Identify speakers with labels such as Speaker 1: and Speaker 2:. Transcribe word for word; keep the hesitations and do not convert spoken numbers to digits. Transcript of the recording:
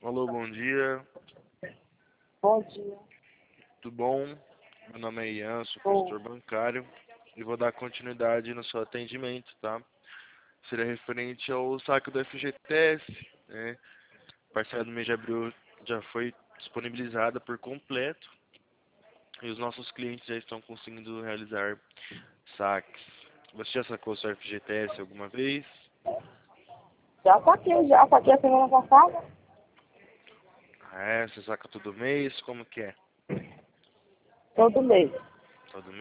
Speaker 1: Alô, bom dia.
Speaker 2: Bom dia.
Speaker 1: Tudo bom? Meu nome é Ian, sou
Speaker 2: Bom.
Speaker 1: consultor bancário e vou dar continuidade no seu atendimento, tá? Seria referente ao saque do F G T S, né? A parcela do mês de abril já foi disponibilizada por completo e os nossos clientes já estão conseguindo realizar saques. Você já sacou seu F G T S alguma vez?
Speaker 2: Já saquei, já saquei a semana passada.
Speaker 1: Ah, é? Você saca todo mês? Como que é?
Speaker 2: Todo mês.